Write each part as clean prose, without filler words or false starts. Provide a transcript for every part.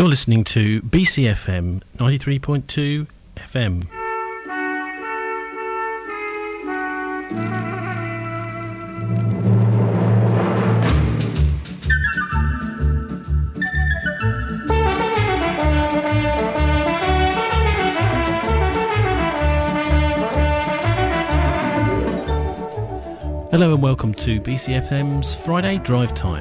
You're listening to BCFM 93.2 FM. Hello and welcome to BCFM's Friday Drive Time.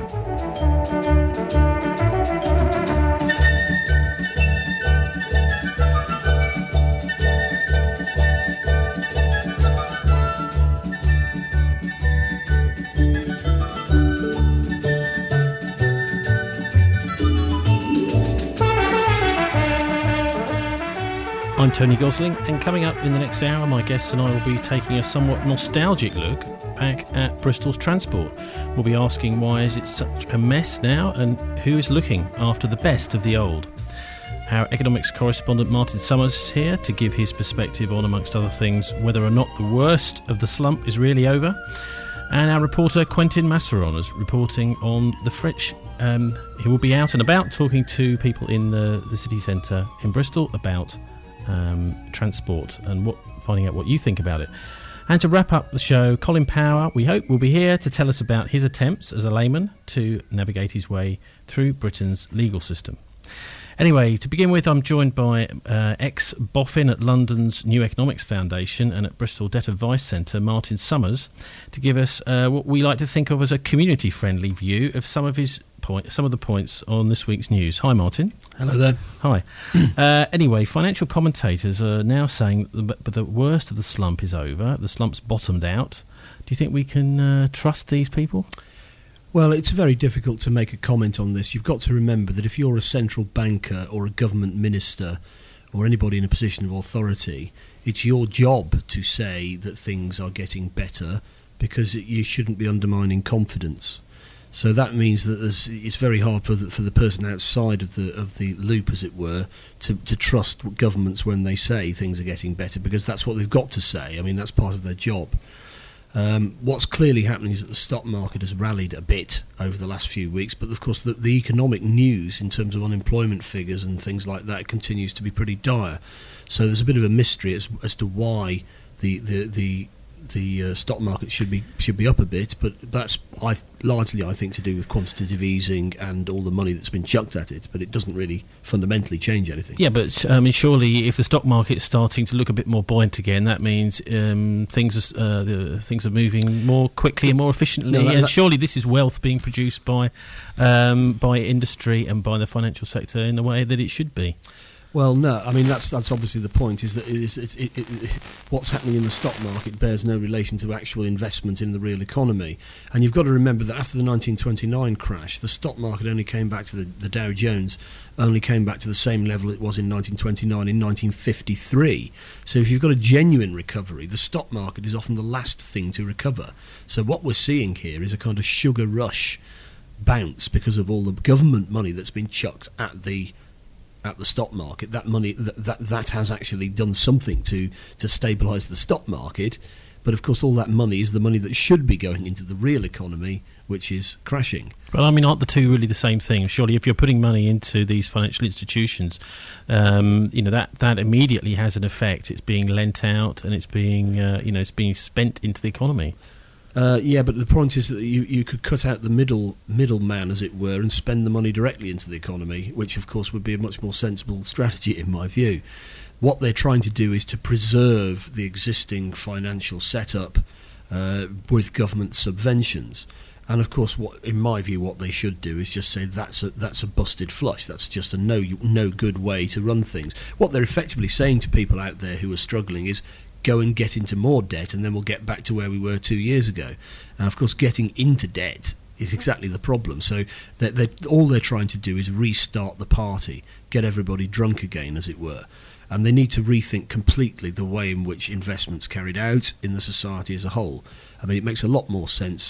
I'm Tony Gosling, and coming up in the next hour, my guests and I will be taking a somewhat nostalgic look back at Bristol's transport. We'll be asking why is it such a mess now, and who is looking after the best of the old. Our economics correspondent Martin Summers is here to give his perspective on, amongst other things, whether or not the worst of the slump is really over. And our reporter Quentin Masseron is reporting on the Fritsch. He will be out and about talking to people in the city centre in Bristol about transport and finding out what you think about it. And to wrap up the show, Colin Power, we hope, will be here to tell us about his attempts as a layman to navigate his way through Britain's legal system. Anyway, to begin with, I'm joined by ex-boffin at London's New Economics Foundation and at Bristol Debt Advice Centre, Martin Summers, to give us what we like to think of as a community-friendly view of some of the points on this week's news. Hi, Martin. Hello there. Hi. Anyway, financial commentators are now saying that the worst of the slump is over. The slump's bottomed out. Do you think we can trust these people? Well, it's very difficult to make a comment on this. You've got to remember that if you're a central banker or a government minister or anybody in a position of authority, it's your job to say that things are getting better because you shouldn't be undermining confidence. So that means that it's very hard for the person outside of the loop, as it were, to trust governments when they say things are getting better, because that's what they've got to say. I mean, that's part of their job. What's clearly happening is that the stock market has rallied a bit over the last few weeks, but of course the economic news in terms of unemployment figures and things like that continues to be pretty dire. So there's a bit of a mystery as to why the stock market should be up a bit, but that's largely, I think, to do with quantitative easing and all the money that's been chucked at it, but it doesn't really fundamentally change anything. Yeah, but surely if the stock market's starting to look a bit more buoyant again, that means things are moving more quickly and more efficiently, and surely this is wealth being produced by industry and by the financial sector in the way that it should be. Well, no, I mean that's obviously the point. Is that what's happening in the stock market bears no relation to actual investment in the real economy. And you've got to remember that after the 1929 crash, the stock market only came back to the Dow Jones only came back to the same level it was in 1929 in 1953. So if you've got a genuine recovery, the stock market is often the last thing to recover. So what we're seeing here is a kind of sugar rush bounce because of all the government money that's been chucked at the stock market. That money that has actually done something to stabilise the stock market, but of course all that money is the money that should be going into the real economy, which is crashing. Well, I mean, aren't the two really the same thing? Surely if you're putting money into these financial institutions, that immediately has an effect. It's being lent out and it's being spent into the economy. Yeah, but the point is that you could cut out the middleman, as it were, and spend the money directly into the economy, which of course would be a much more sensible strategy in my view. What they're trying to do is to preserve the existing financial setup with government subventions. And of course, in my view, what they should do is just say that's a busted flush. That's just a no good way to run things. What they're effectively saying to people out there who are struggling is, go and get into more debt and then we'll get back to where we were 2 years ago. And of course getting into debt is exactly the problem. So all they're trying to do is restart the party, get everybody drunk again, as it were. And they need to rethink completely the way in which investment's carried out in the society as a whole. I mean, it makes a lot more sense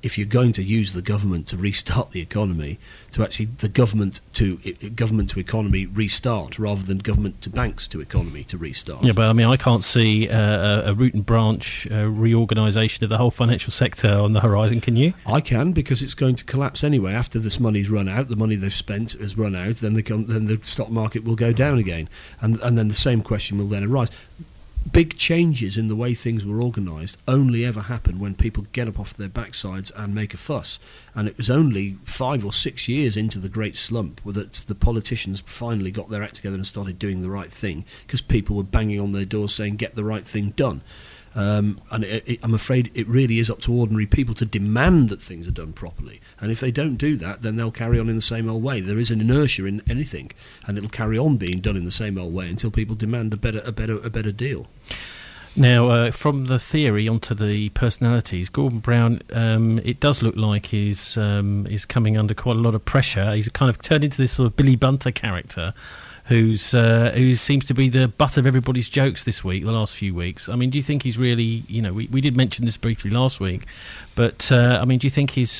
if you're going to use the government to restart the economy, to actually the government to economy restart rather than government to banks to economy to restart. Yeah, but I mean, I can't see a root and branch reorganisation of the whole financial sector on the horizon. Can you? I can, because it's going to collapse anyway. After this money's run out, the money they've spent has run out, then the stock market will go down again, and then the same question will then arise. Big changes in the way things were organised only ever happen when people get up off their backsides and make a fuss. And it was only 5 or 6 years into the Great Slump that the politicians finally got their act together and started doing the right thing, because people were banging on their doors saying, get the right thing done. And I'm afraid it really is up to ordinary people to demand that things are done properly. And if they don't do that, then they'll carry on in the same old way. There is an inertia in anything, and it'll carry on being done in the same old way until people demand a better deal. Now, from the theory onto the personalities, Gordon Brown, it does look like he's coming under quite a lot of pressure. He's kind of turned into this sort of Billy Bunter character, who seems to be the butt of everybody's jokes this week, the last few weeks. I mean, do you think he's really, we did mention this briefly last week, but I mean, do you think he's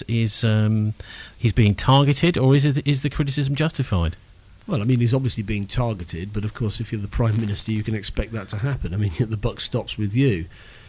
being targeted, or is the criticism justified? Well, I mean, he's obviously being targeted, but of course, if you're the Prime Minister, you can expect that to happen. I mean, the buck stops with you.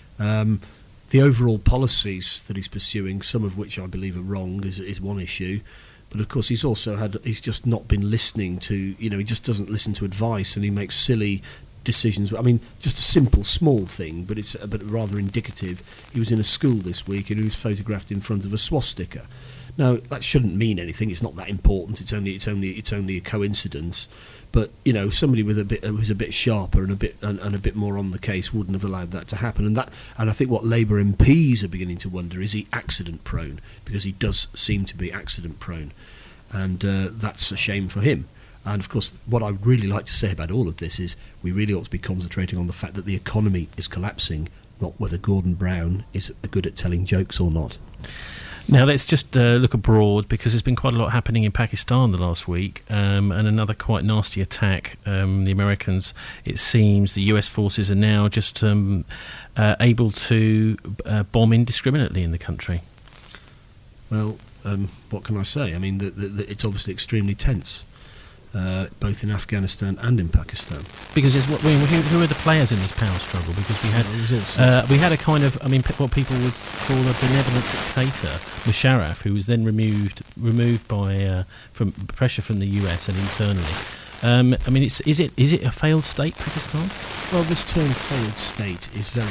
The overall policies that he's pursuing, some of which I believe are wrong, is one issue. But of course, he's just not been listening to, he just doesn't listen to advice, and he makes silly decisions. I mean, just a simple, small thing, but it's rather indicative. He was in a school this week, and he was photographed in front of a swastika. Now, that shouldn't mean anything. It's not that important. It's only a coincidence. But somebody who's a bit sharper and a bit more on the case wouldn't have allowed that to happen. And I think what Labour MPs are beginning to wonder is he accident prone, because he does seem to be accident prone, and that's a shame for him. And of course, what I would really like to say about all of this is we really ought to be concentrating on the fact that the economy is collapsing, not whether Gordon Brown is good at telling jokes or not. Now let's just look abroad, because there's been quite a lot happening in Pakistan the last week, and another quite nasty attack. The Americans, it seems, the US forces are now just able to bomb indiscriminately in the country. Well, what can I say? I mean, it's obviously extremely tense, both in Afghanistan and in Pakistan. Because who are the players in this power struggle? Because we had a kind of, I mean, what people would call a benevolent dictator, Musharraf, who was then removed by from pressure from the US and internally. I mean, is it a failed state, Pakistan? Well, this term "failed state" is very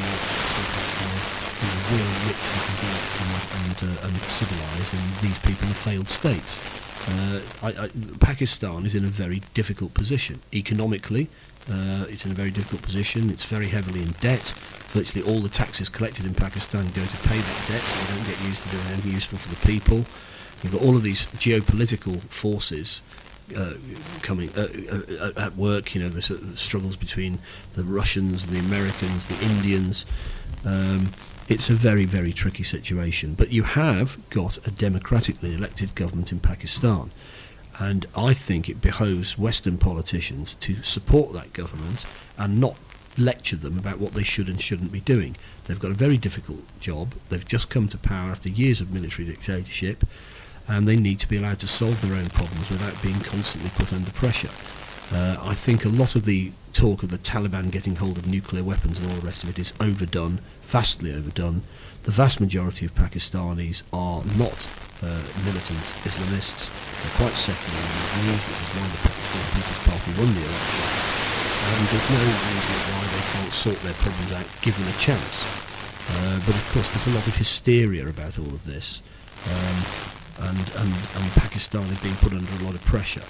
real rich and developed and civilised, and these people are failed states. Pakistan is in a very difficult position economically. It's in a very difficult position. It's very heavily in debt. Virtually all the taxes collected in Pakistan go to pay that debt, so they don't get used to doing anything useful for the people. You've got all of these geopolitical forces coming at work. The sort of struggles between the Russians, the Americans, the Indians. It's a very, very tricky situation. But you have got a democratically elected government in Pakistan, and I think it behoves Western politicians to support that government and not lecture them about what they should and shouldn't be doing. They've got a very difficult job. They've just come to power after years of military dictatorship, and they need to be allowed to solve their own problems without being constantly put under pressure. I think a lot of the talk of the Taliban getting hold of nuclear weapons and all the rest of it is overdone, vastly overdone. The vast majority of Pakistanis are not militant Islamists. They're quite secular in their views, which is why the Pakistan People's Party won the election. And there's no reason why they can't sort their problems out given a chance. But of course there's a lot of hysteria about all of this. And Pakistan is being put under a lot of pressure.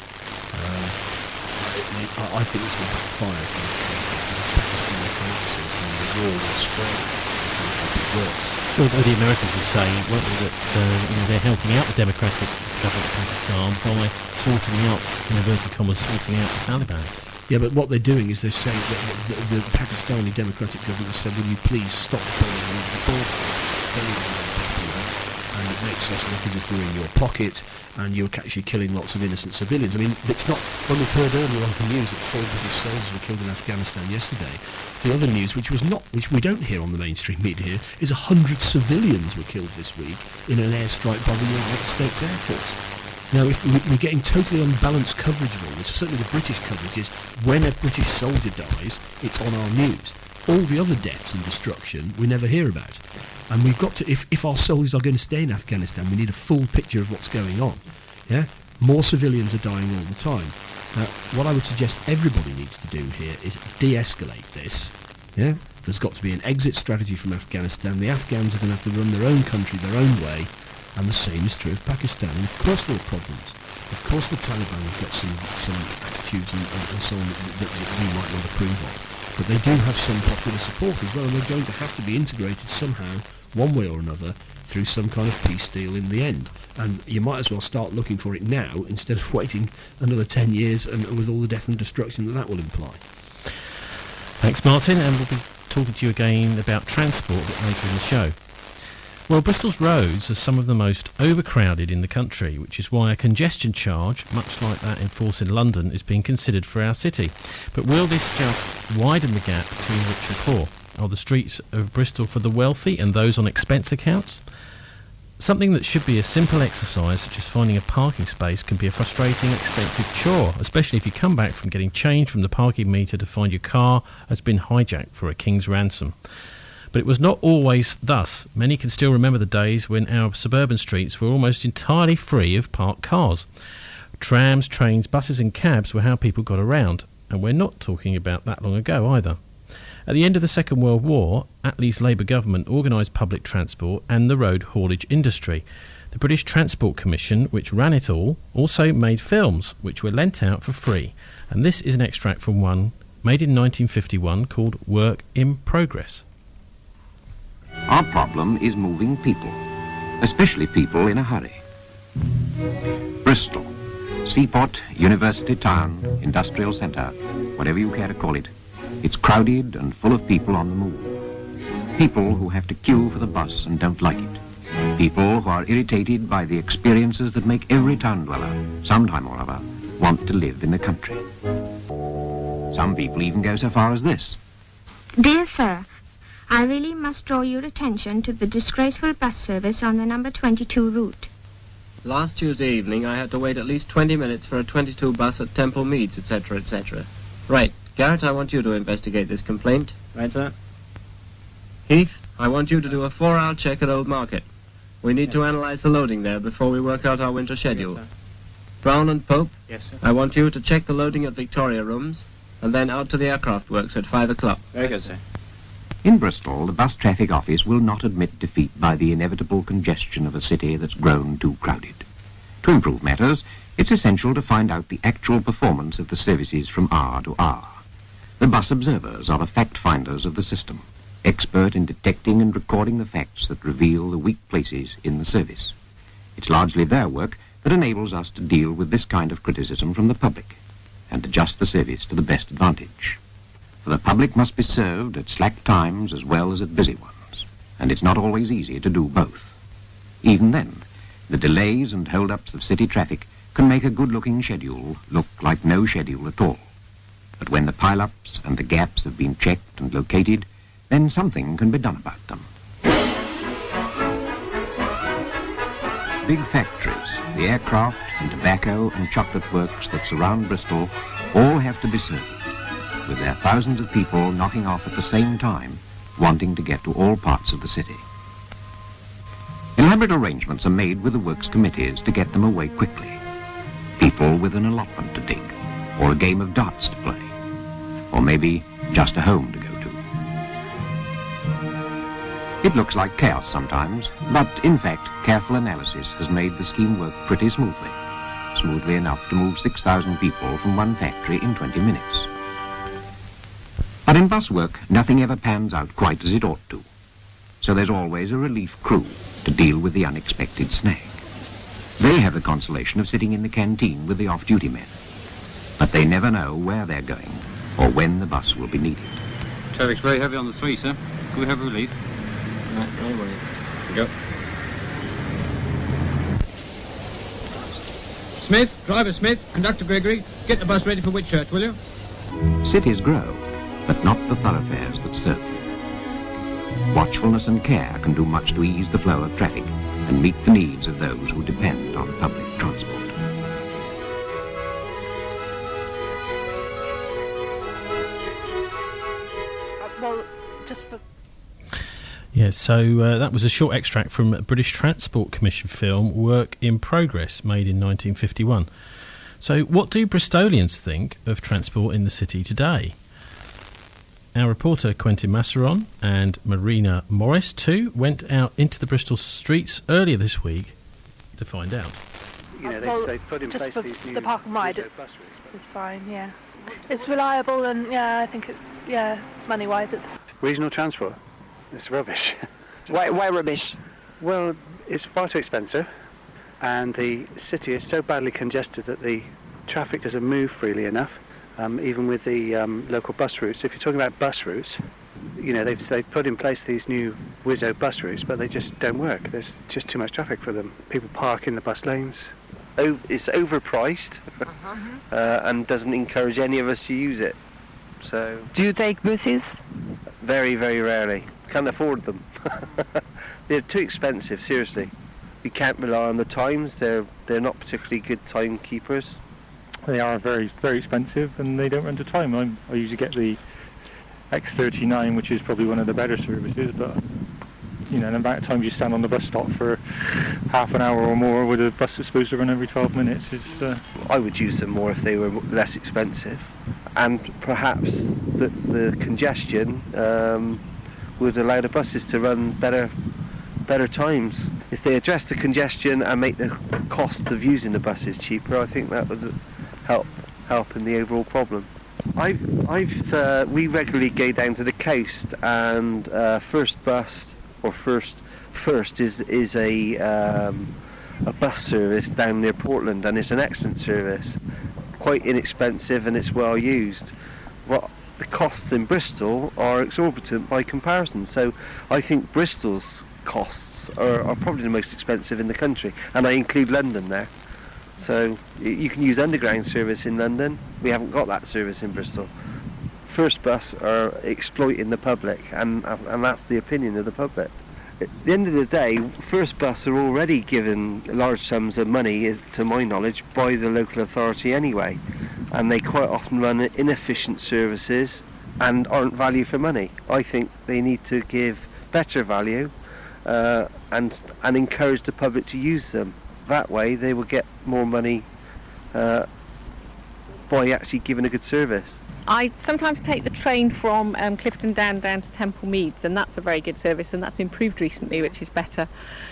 I think this will backfire for Pakistani collapses, and the war will spread and worse. Well, the Americans would say that they're helping out the democratic government of Pakistan by sorting out, in inverted commas, sorting out the Taliban. Yeah, but what they're doing is they're saying that the Pakistani democratic government has said, will you please stop bombing the border? Very unpopular, and it makes access look as if they're in your pocket, and you're actually killing lots of innocent civilians. I mean, it's not, when we've heard earlier on the news that 4 British soldiers were killed in Afghanistan yesterday, the other news, which we don't hear on the mainstream media, is 100 civilians were killed this week in an airstrike by the United States Air Force. Now, if we're getting totally unbalanced coverage of all this, certainly the British coverage is when a British soldier dies, it's on our news. All the other deaths and destruction we never hear about. And we've got to, if our soldiers are going to stay in Afghanistan, we need a full picture of what's going on. Yeah? More civilians are dying all the time. Now, what I would suggest everybody needs to do here is de-escalate this. Yeah? There's got to be an exit strategy from Afghanistan. The Afghans are going to have to run their own country their own way. And the same is true of Pakistan. And of course there are problems. Of course the Taliban have got some attitudes and so on that we might not approve of. But they do have some popular support as well, and they're going to have to be integrated somehow, one way or another, through some kind of peace deal in the end. And you might as well start looking for it now instead of waiting another 10 years and with all the death and destruction that will imply. Thanks, Martin, and we'll be talking to you again about transport a bit later in the show. Well, Bristol's roads are some of the most overcrowded in the country, which is why a congestion charge, much like that in force in London, is being considered for our city. But will this just widen the gap between rich and poor? Are the streets of Bristol for the wealthy and those on expense accounts? Something that should be a simple exercise, such as finding a parking space, can be a frustrating and expensive chore, especially if you come back from getting change from the parking meter to find your car has been hijacked for a king's ransom. But it was not always thus. Many can still remember the days when our suburban streets were almost entirely free of parked cars. Trams, trains, buses and cabs were how people got around, and we're not talking about that long ago either. At the end of the Second World War, Attlee's Labour government organised public transport and the road haulage industry. The British Transport Commission, which ran it all, also made films which were lent out for free. And this is an extract from one made in 1951 called Work in Progress. Our problem is moving people, especially people in a hurry. Bristol, seaport, university town, industrial centre, whatever you care to call it, it's crowded and full of people on the move. People who have to queue for the bus and don't like it. People who are irritated by the experiences that make every town dweller, sometime or other, want to live in the country. Some people even go so far as this. Dear sir, I really must draw your attention to the disgraceful bus service on the number 22 route. Last Tuesday evening I had to wait at least 20 minutes for a 22 bus at Temple Meads, etc., etc. Right, Garrett, I want you to investigate this complaint. Right, sir. Heath, I want you to do a 4-hour check at Old Market. We need to analyse the loading there before we work out our winter schedule. Yes, Brown and Pope, yes, sir. I want you to check the loading at Victoria Rooms, and then out to the aircraft works at 5 o'clock. Very good, sir. In Bristol, the Bus Traffic Office will not admit defeat by the inevitable congestion of a city that's grown too crowded. To improve matters, it's essential to find out the actual performance of the services from hour to hour. The bus observers are the fact-finders of the system, expert in detecting and recording the facts that reveal the weak places in the service. It's largely their work that enables us to deal with this kind of criticism from the public and adjust the service to the best advantage. For the public must be served at slack times as well as at busy ones, and it's not always easy to do both. Even then, the delays and hold-ups of city traffic can make a good-looking schedule look like no schedule at all. But when the pile-ups and the gaps have been checked and located, then something can be done about them. Big factories, the aircraft and tobacco and chocolate works that surround Bristol all have to be served, with their thousands of people knocking off at the same time, wanting to get to all parts of the city. Elaborate arrangements are made with the works committees to get them away quickly. People with an allotment to dig, or a game of darts to play, or maybe just a home to go to. It looks like chaos sometimes, but in fact, careful analysis has made the scheme work pretty smoothly enough to move 6,000 people from one factory in 20 minutes. But in bus work, nothing ever pans out quite as it ought to. So there's always a relief crew to deal with the unexpected snag. They have the consolation of sitting in the canteen with the off-duty men. But they never know where they're going or when the bus will be needed. Traffic's very heavy on the 3, sir. Can we have relief? Right, no worry. Go. Smith, driver Smith, conductor Gregory, get the bus ready for Whitchurch, will you? Cities grow, but not the thoroughfares that serve them. Watchfulness and care can do much to ease the flow of traffic and meet the needs of those who depend on public transport. Well, just for... Yes, so that was a short extract from a British Transport Commission film, Work in Progress, made in 1951. So what do Bristolians think of transport in the city today? Our reporter Quentin Masseron and Marina Morris too went out into the Bristol streets earlier this week to find out. You know, they've put in just place for these new the park and ride, it's fine, yeah. It's reliable and, yeah, I think it's, yeah, money-wise it's... Regional transport? It's rubbish. Why rubbish? Well, it's far too expensive, and the city is so badly congested that the traffic doesn't move freely enough, even with the local bus routes. If you're talking about bus routes, you know, they've put in place these new Wizzo bus routes, but they just don't work. There's just too much traffic for them. People park in the bus lanes. It's overpriced and doesn't encourage any of us to use it. So. Do you take buses? Very, very rarely. Can't afford them. They're too expensive, seriously. You can't rely on the times. They're not particularly good timekeepers. They are very, very expensive, and they don't run to time. I usually get the X39, which is probably one of the better services, but you know, the amount of time you stand on the bus stop for half an hour or more with a bus that's supposed to run every 12 minutes is... I would use them more if they were less expensive, and perhaps the congestion would allow the buses to run better times. If they address the congestion and make the cost of using the buses cheaper, I think that would help in the overall problem. We regularly go down to the coast, and First Bus or First is a bus service down near Portland, and it's an excellent service, quite inexpensive, and it's well used. The costs in Bristol are exorbitant by comparison, so I think Bristol's costs are probably the most expensive in the country, and I include London there. So you can use underground service in London. We haven't got that service in Bristol. First Bus are exploiting the public, and that's the opinion of the public. At the end of the day, First Bus are already given large sums of money, to my knowledge, by the local authority anyway, and they quite often run inefficient services and aren't value for money. I think they need to give better value and encourage the public to use them. That way they will get more money by actually giving a good service. I sometimes take the train from Clifton down to Temple Meads, and that's a very good service, and that's improved recently, which is better.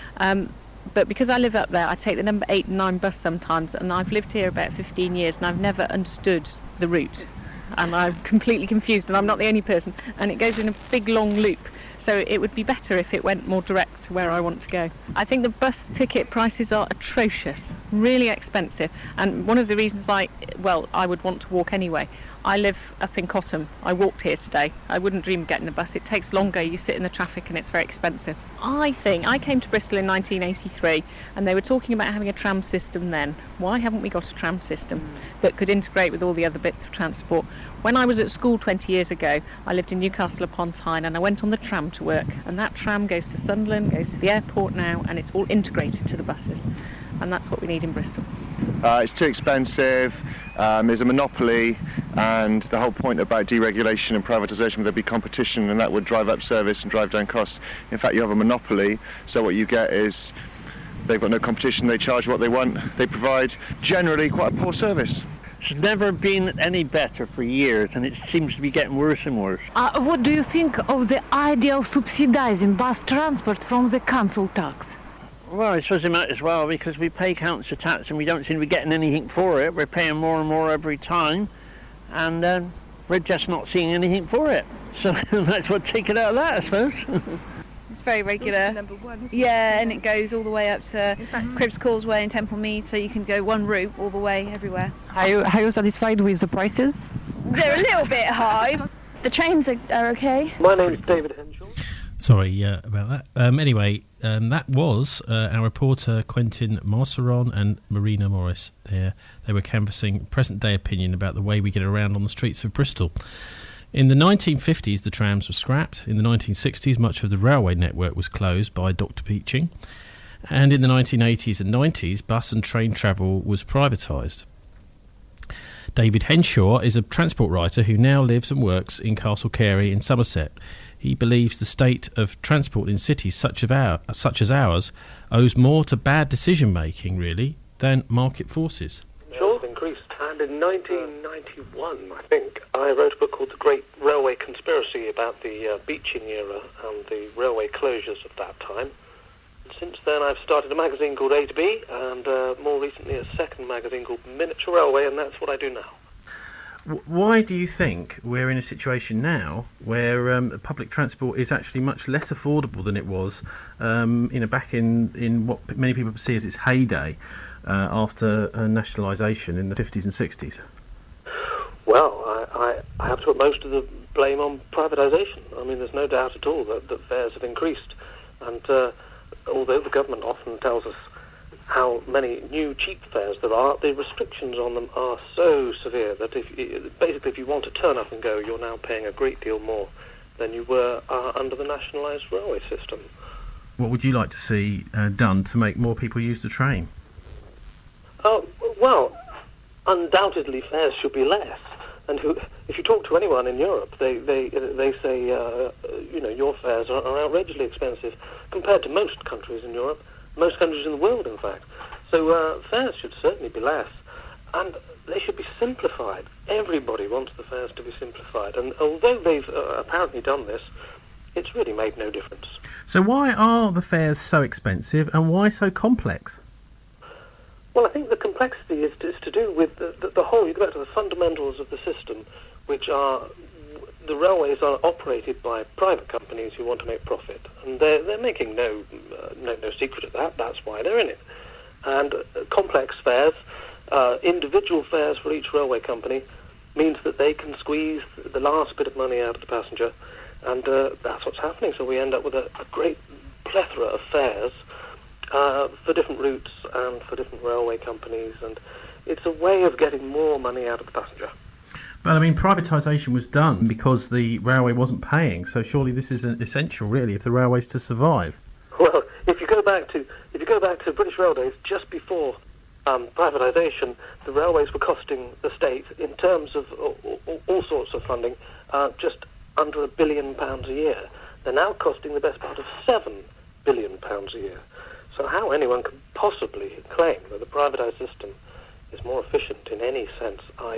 But because I live up there, I take the number 8 and 9 bus sometimes, and I've lived here about 15 years, and I've never understood the route. And I'm completely confused, and I'm not the only person, and it goes in a big long loop. So it would be better if it went more direct to where I want to go. I think the bus ticket prices are atrocious, really expensive, and one of the reasons I would want to walk anyway. I live up in Cottam. I walked here today. I wouldn't dream of getting a bus. It takes longer, you sit in the traffic, and it's very expensive. I came to Bristol in 1983, and they were talking about having a tram system then. Why haven't we got a tram system that could integrate with all the other bits of transport? When I was at school 20 years ago, I lived in Newcastle upon Tyne, and I went on the tram to work, and that tram goes to Sunderland, goes to the airport now, and it's all integrated to the buses, and that's what we need in Bristol. It's too expensive, there's a monopoly, and the whole point about deregulation and privatisation, there'd be competition, and that would drive up service and drive down costs. In fact, you have a monopoly, so what you get is they've got no competition, they charge what they want, they provide generally quite a poor service. It's never been any better for years, and it seems to be getting worse and worse. What do you think of the idea of subsidising bus transport from the council tax? Well, I suppose it might as well, because we pay council tax and we don't seem to be getting anything for it. We're paying more and more every time, and we're just not seeing anything for it. So that's what take it out of that, I suppose. It's very regular. Number 1, yeah, and it goes all the way up to Cribbs Causeway and Temple Mead, so you can go one route all the way everywhere. Are you satisfied with the prices? They're a little bit high. The trains are okay. My name is David Henshaw. Sorry about that. Anyway, that was our reporter Quentin Marceron and Marina Morris there. They were canvassing present-day opinion about the way we get around on the streets of Bristol. In the 1950s, the trams were scrapped. In the 1960s, much of the railway network was closed by Dr. Peaching. And in the 1980s and 90s, bus and train travel was privatised. David Henshaw is a transport writer who now lives and works in Castle Carey in Somerset. He believes the state of transport in cities such as ours owes more to bad decision-making, really, than market forces. Sure, increased. And in 1991, I think, I wrote a book called The Great Railway Conspiracy about the Beeching era and the railway closures of that time. And since then, I've started a magazine called A to B, and more recently a second magazine called Miniature Railway, and that's what I do now. Why do you think we're in a situation now where public transport is actually much less affordable than it was back in what many people see as its heyday after nationalisation in the 50s and 60s? Well, I have to put most of the blame on privatisation. I mean, there's no doubt at all that fares have increased. And although the government often tells us how many new cheap fares there are, the restrictions on them are so severe that if you want to turn up and go, you're now paying a great deal more than you were under the nationalised railway system. What would you like to see done to make more people use the train? Well, undoubtedly fares should be less. And if you talk to anyone in Europe, they say, your fares are outrageously expensive compared to most countries in Europe. Most countries in the world, in fact. So fares should certainly be less, and they should be simplified. Everybody wants the fares to be simplified, and although they've apparently done this, it's really made no difference. So why are the fares so expensive, and why so complex? Well, I think the complexity is to do with the whole, you go back to the fundamentals of the system, which are the railways are operated by private companies who want to make profit, and they're making no secret of that. That's why they're in it. And complex fares, individual fares for each railway company, means that they can squeeze the last bit of money out of the passenger, and that's what's happening. So we end up with a great plethora of fares for different routes and for different railway companies, and it's a way of getting more money out of the passenger. But I mean, privatisation was done because the railway wasn't paying. So surely this is essential, really, if the railway's to survive. Well, if you go back to British Rail days, just before privatisation, the railways were costing the state, in terms of all sorts of funding, just under £1 billion a year. They're now costing the best part of £7 billion a year. So how anyone can possibly claim that the privatised system is more efficient in any sense,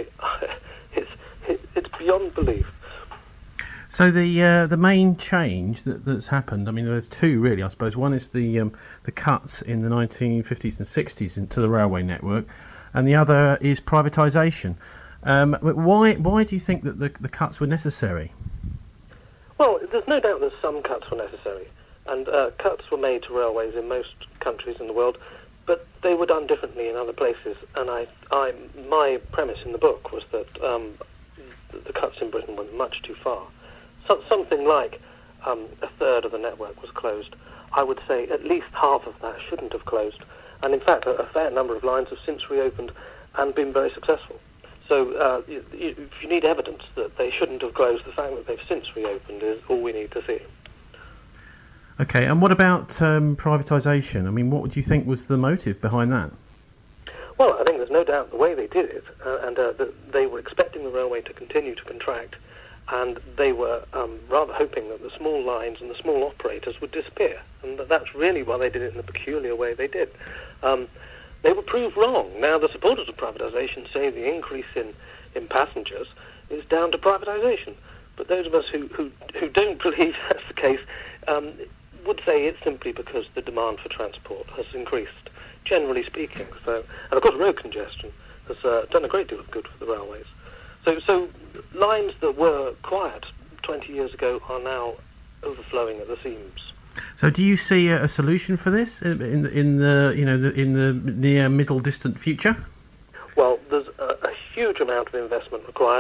it's beyond belief. So the main change that's happened, I mean, there's two really, I suppose. One is the cuts in the 1950s and 60s into the railway network, and the other is privatisation. Why do you think that the cuts were necessary? Well, there's no doubt that some cuts were necessary, and cuts were made to railways in most countries in the world, but they were done differently in other places. And my premise in the book was that the cuts in Britain went much too far. Something like a third of the network was closed. I would say at least half of that shouldn't have closed. And in fact, a fair number of lines have since reopened and been very successful. So if you need evidence that they shouldn't have closed, the fact that they've since reopened is all we need to see. Okay, and what about privatisation? I mean, what do you think was the motive behind that? Well, I think there's no doubt the way they did it, and they were expecting the railway to continue to contract, and they were rather hoping that the small lines and the small operators would disappear, and that's really why they did it in the peculiar way they did. They were proved wrong. Now, the supporters of privatisation say the increase in passengers is down to privatisation, but those of us who don't believe that's the case would say it's simply because the demand for transport has increased, generally speaking. So, and of course, road congestion has done a great deal of good for the railways. So lines that were quiet 20 years ago are now overflowing at the seams. So, do you see a solution for this in the near, middle, distant future? Well, there's a huge amount of investment required.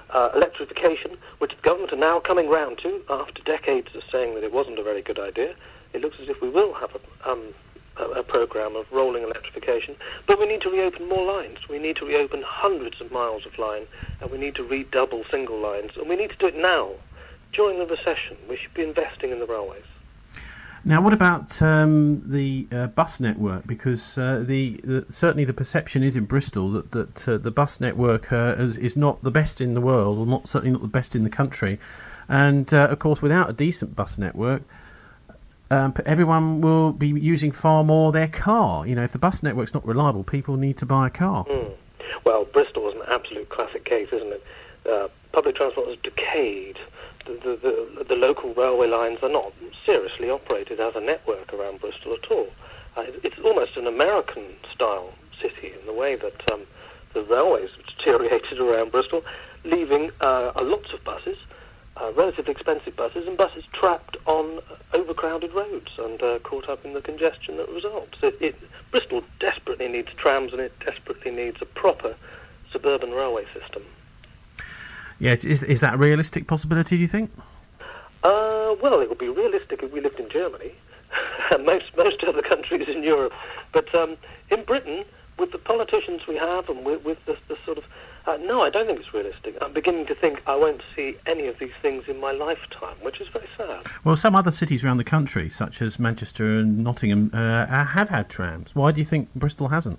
electrification, which the government are now coming round to after decades of saying that it wasn't a very good idea. It looks as if we will have a programme of rolling electrification, but we need to reopen more lines. We need to reopen hundreds of miles of line, and we need to redouble single lines, and we need to do it now, during the recession. We should be investing in the railways. Now, what about the bus network? Because certainly the perception is in Bristol that the bus network is not the best in the world, or certainly not the best in the country. And, of course, without a decent bus network, everyone will be using far more their car. You know, if the bus network's not reliable, people need to buy a car. Well, Bristol is an absolute classic case, isn't it? Public transport has decayed. The local railway lines are not seriously operated as a network around Bristol at all. It's almost an American-style city in the way that the railways have deteriorated around Bristol, leaving lots of buses, relatively expensive buses, and buses trapped on overcrowded roads and caught up in the congestion that results. Bristol desperately needs trams, and it desperately needs a proper suburban railway system. Yeah, is that a realistic possibility, do you think? Well, it would be realistic if we lived in Germany, and most other countries in Europe. But in Britain, with the politicians we have and with the sort of... no, I don't think it's realistic. I'm beginning to think I won't see any of these things in my lifetime, which is very sad. Well, some other cities around the country, such as Manchester and Nottingham, have had trams. Why do you think Bristol hasn't?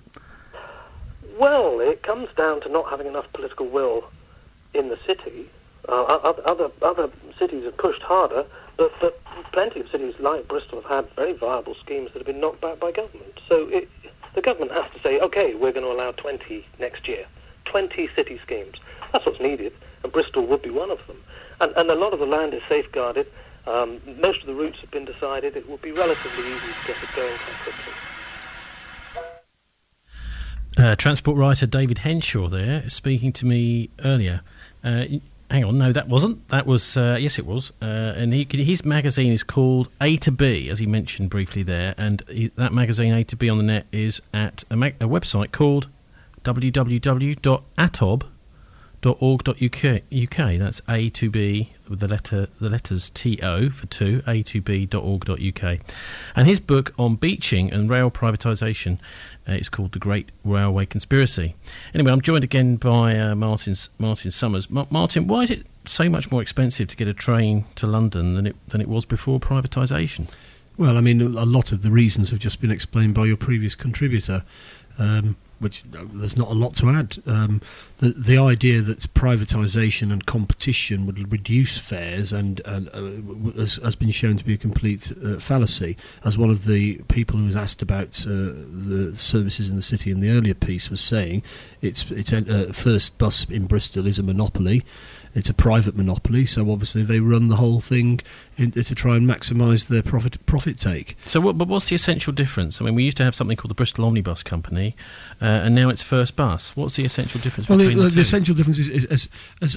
Well, it comes down to not having enough political will in the city. Other cities have pushed harder, but plenty of cities like Bristol have had very viable schemes that have been knocked back by government. So the government has to say, OK, we're going to allow 20 next year. 20 city schemes. That's what's needed, and Bristol would be one of them. And a lot of the land is safeguarded. Most of the routes have been decided. It would be relatively easy to get it going quite quickly. Transport writer David Henshaw there, speaking to me earlier. Hang on, no, that wasn't. That was, yes, it was. And his magazine is called A to B, as he mentioned briefly there. And that magazine, A to B on the net, is at a website called www.atob.org.uk. That's A to B with the letters TO for 2, a2b.org.uk. And his book on beaching and rail privatisation is called The Great Railway Conspiracy. Anyway, I'm joined again by Martin Summers. Martin, why is it so much more expensive to get a train to London than it was before privatisation? Well, I mean, a lot of the reasons have just been explained by your previous contributor. Which there's not a lot to add. The idea that privatisation and competition would reduce fares and has been shown to be a complete fallacy. As one of the people who was asked about the services in the city in the earlier piece was saying, it's First Bus in Bristol is a monopoly. It's a private monopoly, so obviously they run the whole thing to try and maximise their profit take. So, what's the essential difference? I mean, we used to have something called the Bristol Omnibus Company, and now it's First Bus. What's the essential difference between the two? The essential difference is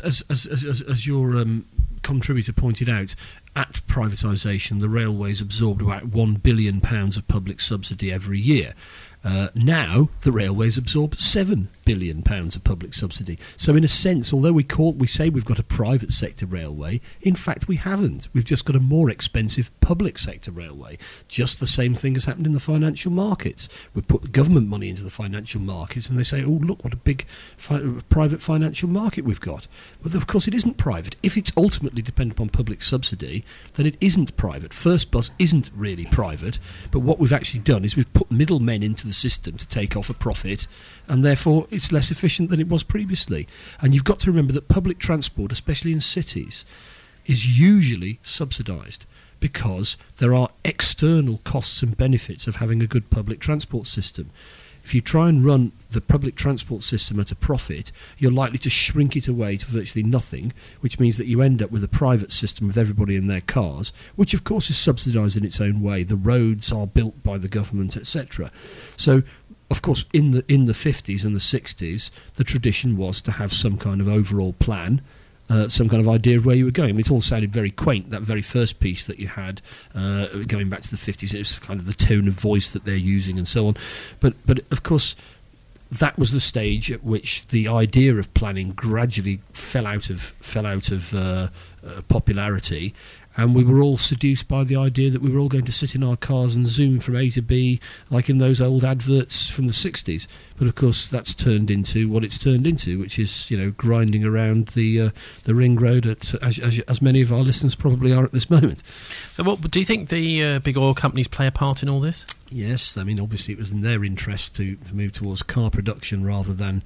as your contributor pointed out, at privatisation, the railways absorbed about £1 billion of public subsidy every year. Now the railways absorb £7 billion of public subsidy. So in a sense, although we say we've got a private sector railway, in fact we haven't. We've just got a more expensive public sector railway. Just the same thing has happened in the financial markets. We put the government money into the financial markets and they say, oh look what a big private financial market we've got. Well, of course it isn't private. If it's ultimately dependent upon public subsidy, then it isn't private. First Bus isn't really private, but what we've actually done is we've put middlemen into the system to take off a profit, and therefore it's less efficient than it was previously. And you've got to remember that public transport, especially in cities, is usually subsidised because there are external costs and benefits of having a good public transport system. If you try and run the public transport system at a profit, you're likely to shrink it away to virtually nothing, which means that you end up with a private system with everybody in their cars, which of course is subsidised in its own way. The roads are built by the government, etc. So, of course, in the 50s and the 60s, the tradition was to have some kind of overall plan, some kind of idea of where you were going. I mean, it all sounded very quaint, that very first piece that you had, going back to the 50s. It was kind of the tone of voice that they're using and so on. But of course, that was the stage at which the idea of planning gradually fell out of popularity, and we were all seduced by the idea that we were all going to sit in our cars and zoom from A to B like in those old adverts from the 60s. But of course that's turned into what it's turned into, which is, you know, grinding around the ring road as many of our listeners probably are at this moment. So what do you think the big oil companies play a part in all this? Yes, I mean obviously it was in their interest to move towards car production rather than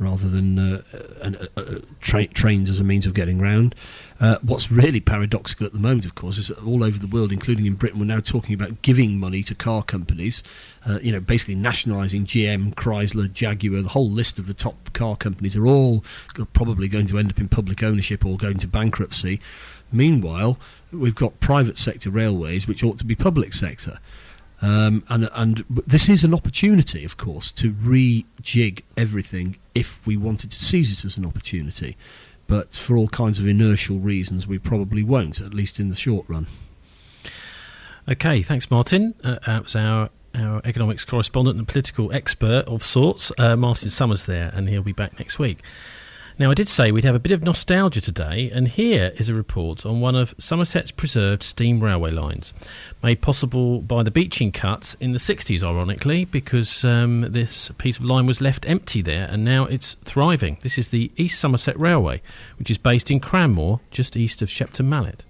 trains as a means of getting round. What's really paradoxical at the moment, of course, is that all over the world, including in Britain, we're now talking about giving money to car companies, basically nationalising GM, Chrysler, Jaguar. The whole list of the top car companies are all probably going to end up in public ownership or going to bankruptcy. Meanwhile, we've got private sector railways, which ought to be public sector. And this is an opportunity, of course, to rejig everything if we wanted to seize it as an opportunity. But for all kinds of inertial reasons, we probably won't, at least in the short run. OK, thanks, Martin. That was our economics correspondent and political expert of sorts, Martin Summers there, and he'll be back next week. Now, I did say we'd have a bit of nostalgia today, and here is a report on one of Somerset's preserved steam railway lines, made possible by the Beeching Cut in the 60s, ironically, because this piece of line was left empty there, and now it's thriving. This is the East Somerset Railway, which is based in Cranmore, just east of Shepton Mallet.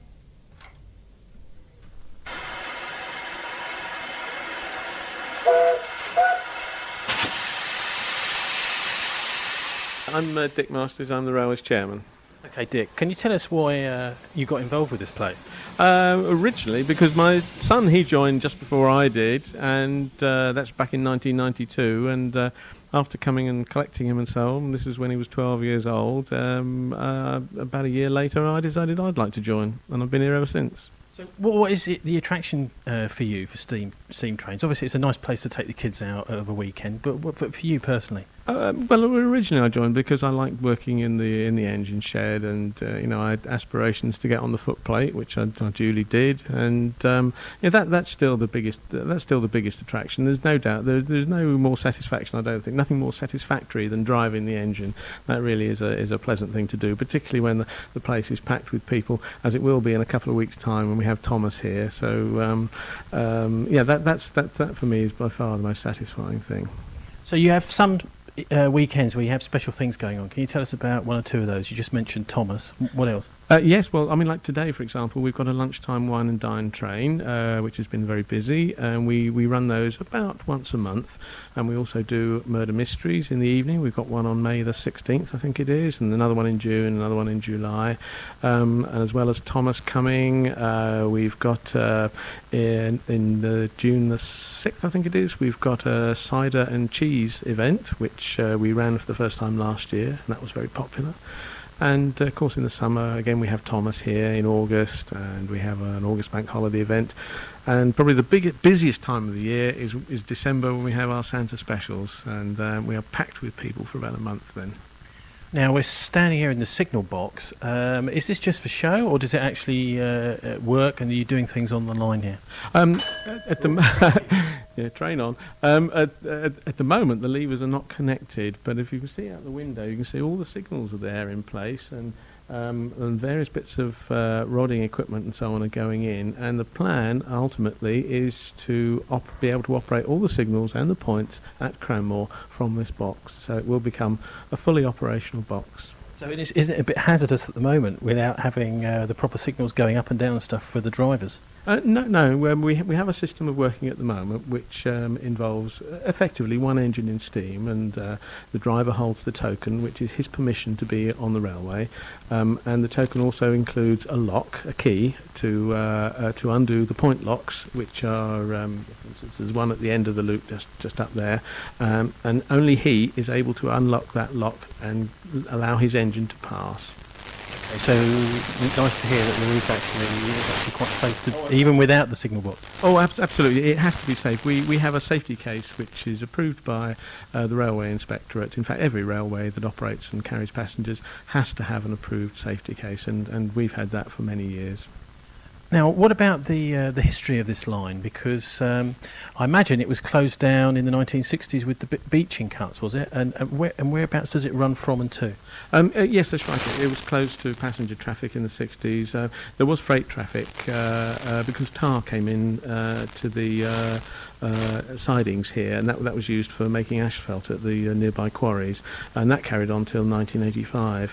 I'm Dick Masters, I'm the railway's chairman. OK, Dick, can you tell us why you got involved with this place? Originally, because my son, he joined just before I did, and that's back in 1992, and after coming and collecting him and so on, this is when he was 12 years old, about a year later I decided I'd like to join, and I've been here ever since. So what is it, the attraction for you for steam trains? Obviously it's a nice place to take the kids out of a weekend, but what for you personally? Well, originally I joined because I liked working in the engine shed, and I had aspirations to get on the footplate, which I duly did, and that's still the biggest. That's still the biggest attraction. There's no doubt. There's no more satisfaction. I don't think nothing more satisfactory than driving the engine. That really is a pleasant thing to do, particularly when the place is packed with people, as it will be in a couple of weeks' time when we have Thomas here. So that for me is by far the most satisfying thing. So you have some weekends where you have special things going on. Can you tell us about one or two of those? You just mentioned Thomas. What else? Yes, well, I mean, like today, for example, we've got a lunchtime wine and dine train, which has been very busy, and we run those about once a month, and we also do murder mysteries in the evening. We've got one on May the 16th, I think it is, and another one in June, another one in July, and as well as Thomas coming, we've got in June the 6th, I think it is, we've got a cider and cheese event, which we ran for the first time last year, and that was very popular. And, of course, in the summer, again, we have Thomas here in August, and we have an August bank holiday event. And probably the busiest time of the year is December, when we have our Santa specials, and we are packed with people for about a month then. Now, we're standing here in the signal box. Is this just for show, or does it actually work, and are you doing things on the line here? Train on. At the moment, the levers are not connected, but if you can see out the window, you can see all the signals are there in place, and various bits of rodding equipment and so on are going in, and the plan ultimately is to be able to operate all the signals and the points at Cranmore from this box, so it will become a fully operational box. So isn't it a bit hazardous at the moment without having the proper signals going up and down and stuff for the drivers? No. We have a system of working at the moment which involves effectively one engine in steam, and the driver holds the token, which is his permission to be on the railway, and the token also includes a lock, a key, to undo the point locks, which are there's one at the end of the loop just up there, and only he is able to unlock that lock and allow his engine to pass. Okay, so nice to hear that it's actually quite safe, even without the signal box. Oh, absolutely. It has to be safe. We have a safety case which is approved by the Railway Inspectorate. In fact, every railway that operates and carries passengers has to have an approved safety case, and we've had that for many years. Now, what about the history of this line? Because I imagine it was closed down in the 1960s with the beaching cuts, was it? And whereabouts does it run from and to? Yes, that's right. It was closed to passenger traffic in the 60s. There was freight traffic because tar came in to the sidings here, and that was used for making asphalt at the nearby quarries, and that carried on till 1985.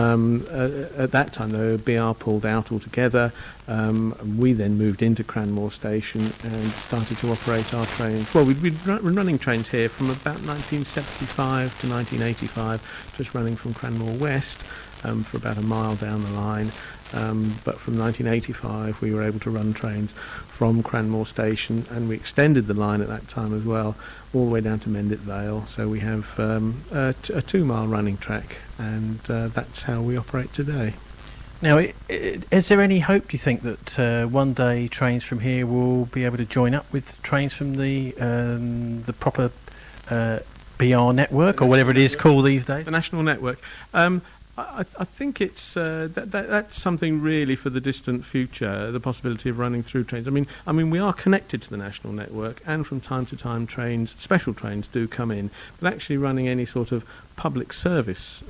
At that time, though, BR pulled out altogether. We then moved into Cranmore Station and started to operate our trains. Well, we'd been running trains here from about 1975 to 1985, just running from Cranmore West for about a mile down the line. But from 1985 we were able to run trains from Cranmore Station, and we extended the line at that time as well, all the way down to Mendip Vale. So we have a 2-mile running track, and that's how we operate today. Now, is there any hope, do you think, that one day trains from here will be able to join up with trains from the proper BR network, or whatever it is called these days? The national network. I think it's that's something really for the distant future, the possibility of running through trains. I mean, we are connected to the national network, and from time to time trains, special trains do come in, but actually running any sort of public service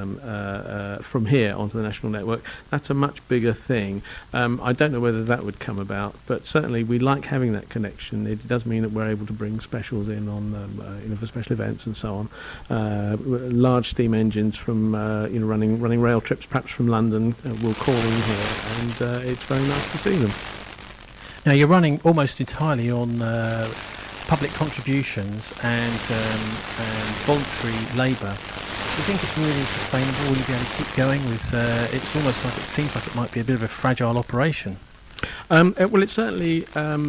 from here onto the national network, that's a much bigger thing. I don't know whether that would come about, but certainly we like having that connection. It does mean that we're able to bring specials in on for special events and so on. Large steam engines from running rail trips, perhaps from London, will call in here, and it's very nice to see them. Now, you're running almost entirely on public contributions and voluntary labour. Do you think it's really sustainable? Will you be able to keep going with? It's almost like it seems like it might be a bit of a fragile operation. Well, it's certainly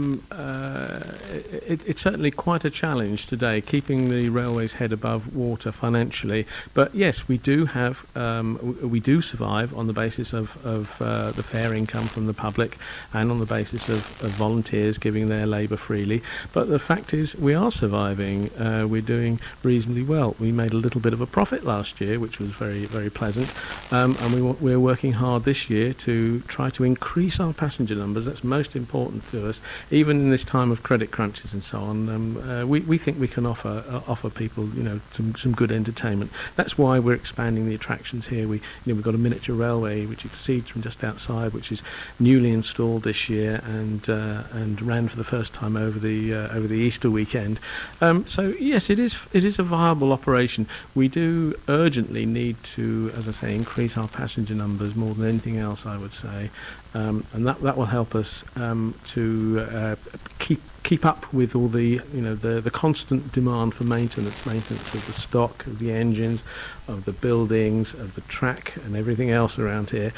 it's certainly quite a challenge today, keeping the railway's head above water financially. But yes, we do have we do survive on the basis of the fair income from the public, and on the basis of volunteers giving their labour freely. But the fact is, we are surviving. We're doing reasonably well. We made a little bit of a profit last year, which was very, very pleasant, and we're working hard this year to try to increase our passenger numbers. That's most important to us, even in this time of credit crunches and so on. We think we can offer people, some good entertainment. That's why we're expanding the attractions here. We've got a miniature railway which you can see from just outside, which is newly installed this year and ran for the first time over the Easter weekend. So yes, it is a viable operation. We do urgently need to, as I say, increase our passenger numbers more than anything else, I would say. And that will help us to keep up with all the the constant demand for maintenance of the stock, of the engines, of the buildings, of the track, and everything else around here.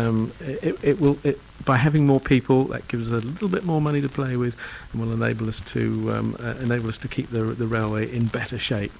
By having more people, that gives us a little bit more money to play with, and will enable us to keep the railway in better shape.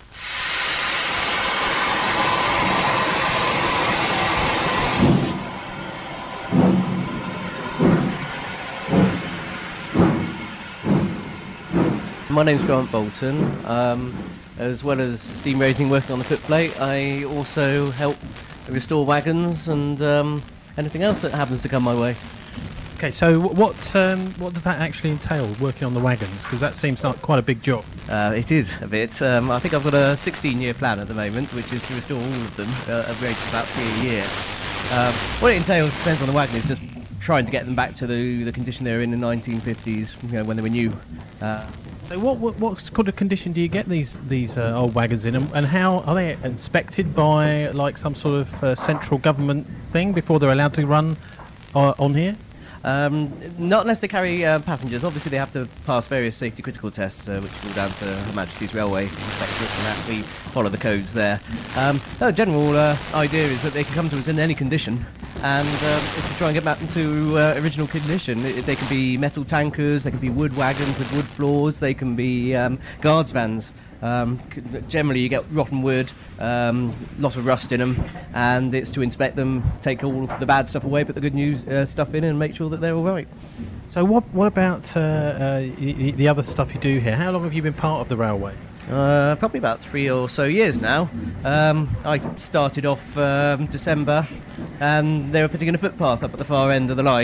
My name's Grant Bolton. As well as steam raising, working on the footplate, I also help restore wagons and anything else that happens to come my way. Okay, so what does that actually entail, working on the wagons? Because that seems like quite a big job. It is a bit. I think I've got a 16-year plan at the moment, which is to restore all of them at a rate of about 3 a year. What it entails depends on the wagon. It's just trying to get them back to the condition they were in the 1950s, when they were new. So what sort of condition do you get these old wagons in, and how are they inspected by like some sort of central government thing before they're allowed to run on here? Not unless they carry passengers. Obviously they have to pass various safety critical tests, which is all down to Her Majesty's Railway Inspectorate, and that we follow the codes there. The general idea is that they can come to us in any condition, and it's to try and get back into original condition. They can be metal tankers, they can be wood wagons with wood floors, they can be guards vans. Generally you get rotten wood, lot of rust in them, and it's to inspect them, take all the bad stuff away, put the good news stuff in, and make sure that they're all right. So what about the other stuff you do here? How long have you been part of the railway? Probably about 3 or so years now. I started off December, and they were putting in a footpath up at the far end of the line,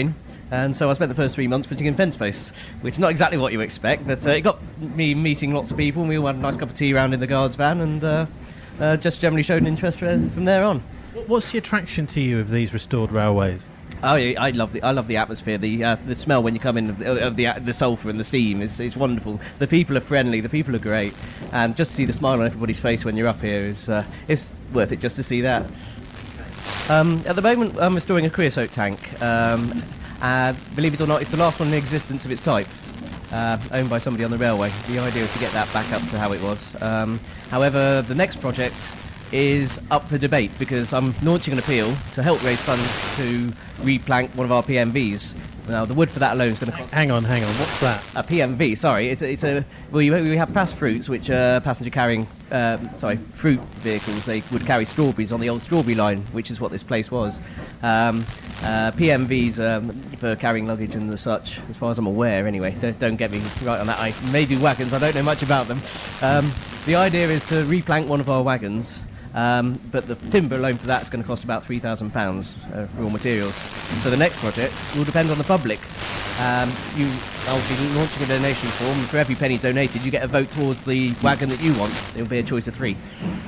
And so I spent the first 3 months putting in fence posts, which is not exactly what you expect, but it got me meeting lots of people, and we all had a nice cup of tea around in the guards van, and just generally showed an interest from there on. What's the attraction to you of these restored railways? Oh, yeah, I love the atmosphere. The smell when you come in of the sulphur and the steam is wonderful. The people are friendly. The people are great, and just to see the smile on everybody's face when you're up here is worth it just to see that. At the moment, I'm restoring a creosote tank. Believe it or not, it's the last one in existence of its type, owned by somebody on the railway. The idea is to get that back up to how it was. However, the next project is up for debate because I'm launching an appeal to help raise funds to replank one of our PMVs. Now, the wood for that alone is going to cost... Hang on, what's that? A PMV, sorry. We have past fruits, which are passenger-carrying, fruit vehicles. They would carry strawberries on the old strawberry line, which is what this place was. PMVs for carrying luggage and the such, as far as I'm aware, anyway. Don't get me right on that. I may do wagons, I don't know much about them. The idea is to replank one of our wagons. But the timber alone for that is going to cost about £3,000 raw materials. So the next project will depend on the public. I'll be launching a donation form, and for every penny donated you get a vote towards the wagon that you want. It will be a choice of 3.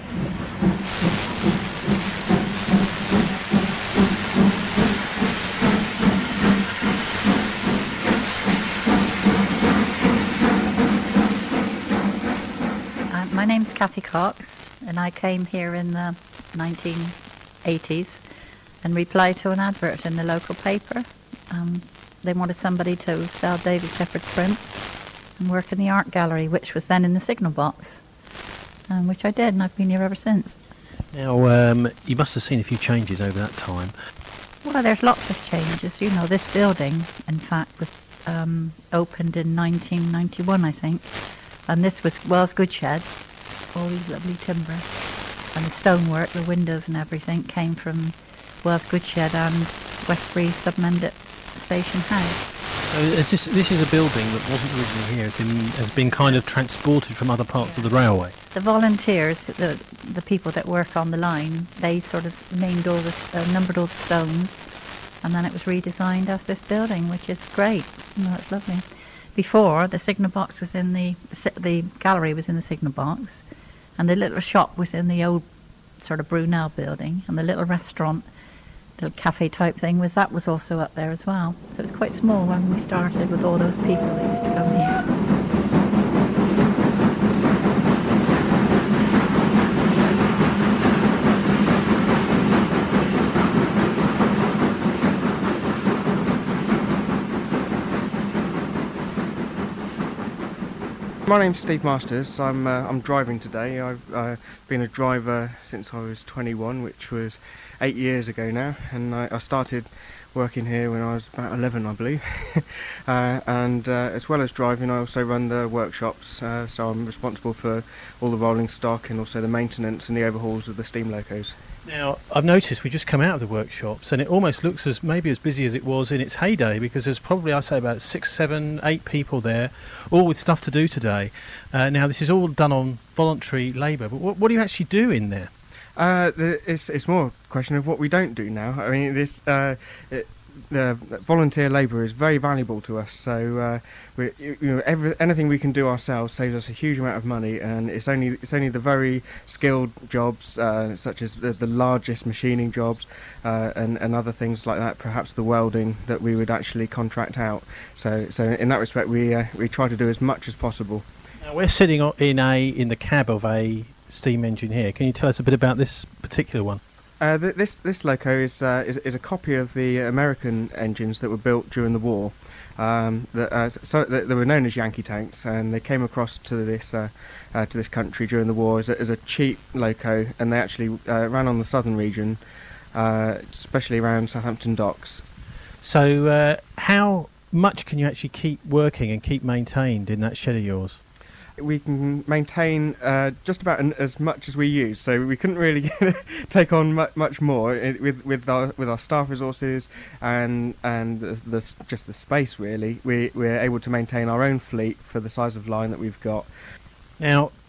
My name's Kathy Cox, and I came here in the 1980s and replied to an advert in the local paper. They wanted somebody to sell David Shepherd's prints and work in the art gallery, which was then in the signal box, which I did, and I've been here ever since. Now, you must have seen a few changes over that time. Well, there's lots of changes. You know, this building, in fact, was opened in 1991, I think, and this was Wells Goodshed. All these lovely timber and the stonework, the windows and everything came from Wells Goodshed and Westbury Submendit Station House. This is a building that wasn't originally here. Has been kind of transported from other parts of the railway. The volunteers, the people that work on the line, they sort of numbered all the stones, and then it was redesigned as this building, which is great. It's lovely. Before, the signal box was in the gallery was in the signal box, and the little shop was in the old sort of Brunel building, and the little restaurant, little cafe type thing, was also up there as well. So it was quite small when we started with all those people that used to come here. My name's Steve Masters. I'm driving today. I've been a driver since I was 21, which was 8 years ago now, and I started working here when I was about 11, I believe. And as well as driving, I also run the workshops, so I'm responsible for all the rolling stock and also the maintenance and the overhauls of the steam locos. Now, I've noticed we just come out of the workshops, and it almost looks as busy as it was in its heyday, because there's probably, I'd say, about 6, 7, 8 people there, all with stuff to do today. Now, this is all done on voluntary labour, but what do you actually do in there? It's more a question of what we don't do now. I mean, the volunteer labour is very valuable to us, so anything we can do ourselves saves us a huge amount of money, and it's only the very skilled jobs, such as the largest machining jobs and other things like that, perhaps the welding, that we would actually contract out. So in that respect, we try to do as much as possible. Now, we're sitting in the cab of a steam engine here. Can you tell us a bit about this particular one? This loco is a copy of the American engines that were built during the war. They were known as Yankee tanks, and they came across to this country during the war as a cheap loco, and they actually ran on the southern region, especially around Southampton docks. So, how much can you actually keep working and keep maintained in that shed of yours? We can maintain just about as much as we use, so we couldn't really take on much more with our staff resources and just the space. Really, we're able to maintain our own fleet for the size of line that we've got. Now,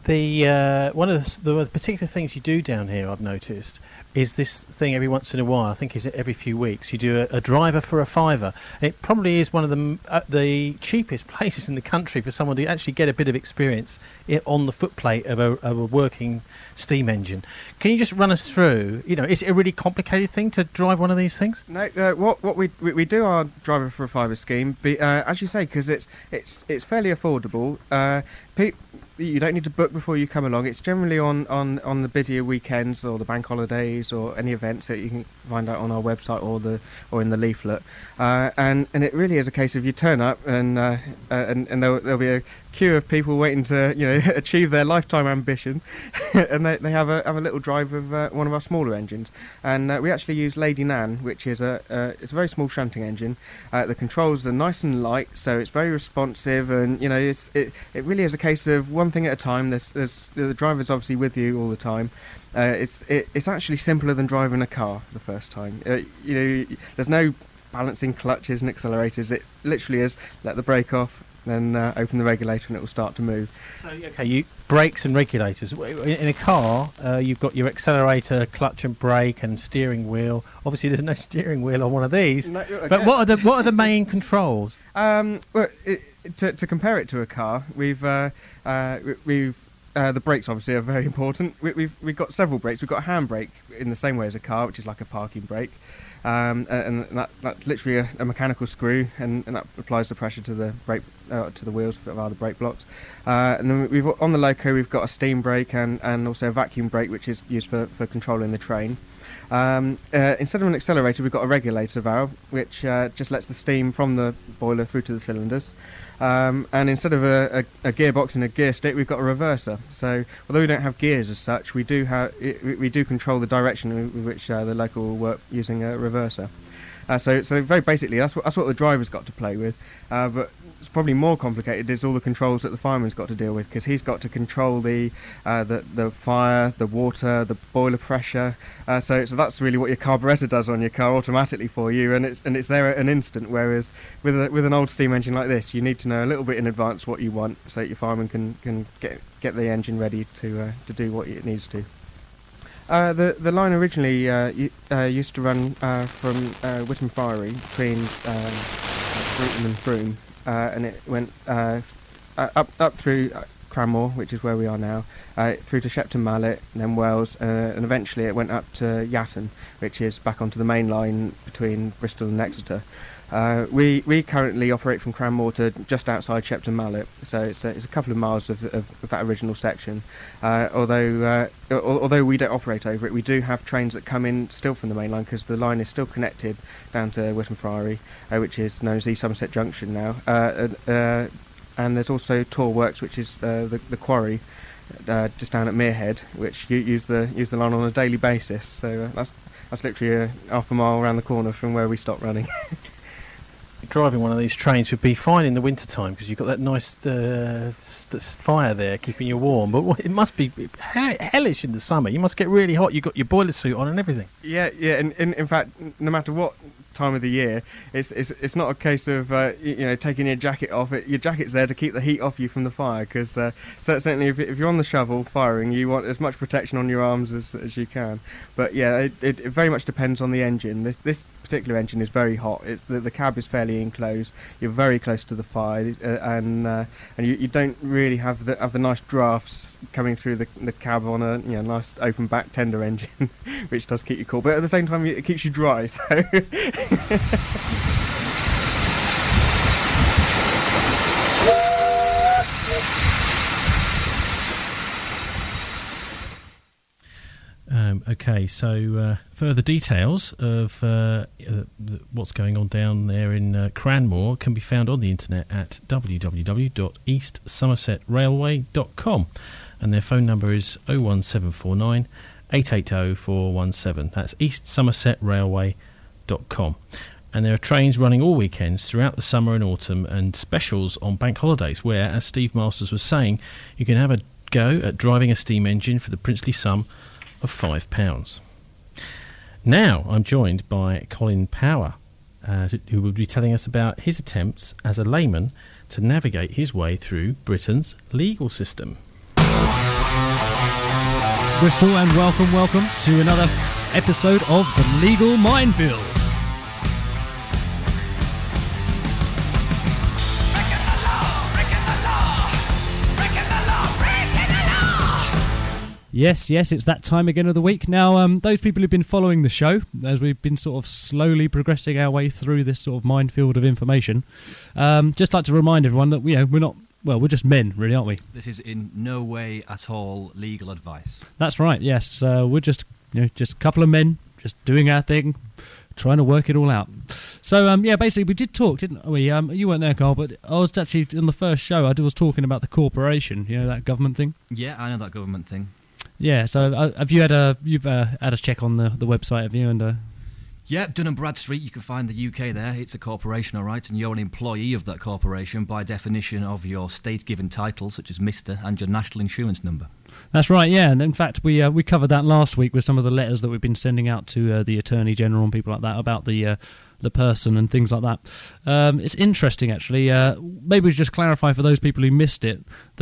One of the particular things you do down here, I've noticed, is this thing every once in a while. I think is every few weeks you do a driver for a £5. It probably is one of the cheapest places in the country for someone to actually get a bit of experience on the footplate of a working steam engine. Can you just run us through? Is it a really complicated thing to drive one of these things? No, what we do our driver for a £5 scheme, as you say, because it's fairly affordable. You don't need to book before you come along. It's generally on the busier weekends or the bank holidays or any events that you can find out on our website or in the leaflet. And it really is a case of you turn up and there'll be a queue of people waiting to achieve their lifetime ambition, and they have a little drive of one of our smaller engines. And we actually use Lady Nan, which is it's a very small shunting engine. The controls are nice and light, so it's very responsive, and it really is a case of one thing at a time. There's the driver's obviously with you all the time. It's actually simpler than driving a car the first time. There's no balancing clutches and accelerators. It literally is let the brake off, then open the regulator and it will start to move. So, okay, brakes and regulators. In a car, you've got your accelerator, clutch and brake and steering wheel. Obviously, there's no steering wheel on one of these. No, okay. But what are the main controls? Well, to compare it to a car, we've the brakes obviously are very important. We've got several brakes. We've got a handbrake in the same way as a car, which is like a parking brake. And that's literally a mechanical screw, and that applies the pressure to the brake to the wheels via the brake blocks. And then on the loco we've got a steam brake and also a vacuum brake, which is used for controlling the train. Instead of an accelerator, we've got a regulator valve, which just lets the steam from the boiler through to the cylinders. And instead of a gearbox and a gear stick, we've got a reverser. So although we don't have gears as such, we do control the direction in which the loco will work using a reverser. So very basically, that's what the driver's got to play with. But it's probably more complicated is all the controls that the fireman's got to deal with, because he's got to control the fire, the water, the boiler pressure. So that's really what your carburettor does on your car automatically for you, and it's there at an instant. Whereas with an old steam engine like this, you need to know a little bit in advance what you want, so that your fireman can get the engine ready to do what it needs to. The line originally used to run from Witham Friary between Bruton and Frome, and it went up through Cranmore, which is where we are now, through to Shepton Mallet, and then Wells, and eventually it went up to Yatton, which is back onto the main line between Bristol and Exeter. We currently operate from Cranmore to just outside Shepton Mallet, so it's a couple of miles of that original section. Although we don't operate over it, we do have trains that come in still from the main line, because the line is still connected down to Witham Friary, which is known as East Somerset Junction now. And there's also Tor Works, which is the quarry just down at Merehead, which use the line on a daily basis. So that's literally half a mile around the corner from where we stop running. Driving one of these trains would be fine in the winter time, because you've got that nice fire there keeping you warm, but it must be hellish in the summer. You must get really hot. You've got your boiler suit on and everything. Yeah, and in fact, no matter what time of the year, it's not a case of taking your jacket off. Your jacket's there to keep the heat off you from the fire, because certainly if you're on the shovel firing, you want as much protection on your arms as you can. But yeah, it very much depends on the engine. This particular engine is very hot. The cab is fairly enclosed. You're very close to the fire, and you don't really have the nice drafts coming through the cab on a nice open back tender engine, which does keep you cool. But at the same time, it keeps you dry. So. Okay, so further details of what's going on down there in Cranmore can be found on the internet at www.eastsomersetrailway.com, and their phone number is 01749 880 417. That's eastsomersetrailway.com. And there are trains running all weekends throughout the summer and autumn, and specials on bank holidays where, as Steve Masters was saying, you can have a go at driving a steam engine for the princely sum of £5. Now I'm joined by Colin Power, who will be telling us about his attempts as a layman to navigate his way through Britain's legal system. Bristol, and welcome to another episode of The Legal Minefield. Yes, it's that time again of the week. Now, those people who've been following the show, as we've been sort of slowly progressing our way through this sort of minefield of information, just like to remind everyone that we're just men, really, aren't we? This is in no way at all legal advice. That's right, yes. We're just a couple of men, just doing our thing, trying to work it all out. So, basically we did talk, didn't we? You weren't there, Carl, but I was actually, in the first show, I was talking about the corporation, that government thing. Yeah, I know that government thing. Yeah, so have you had a check on the website, have you? And yeah, Dun & Bradstreet, you can find the UK there. It's a corporation, all right, and you're an employee of that corporation by definition of your state-given title, such as Mr. and your national insurance number. That's right, yeah, and in fact we covered that last week with some of the letters that we've been sending out to the Attorney General and people like that about the person and things like that. It's interesting, actually. Maybe we should just clarify for those people who missed it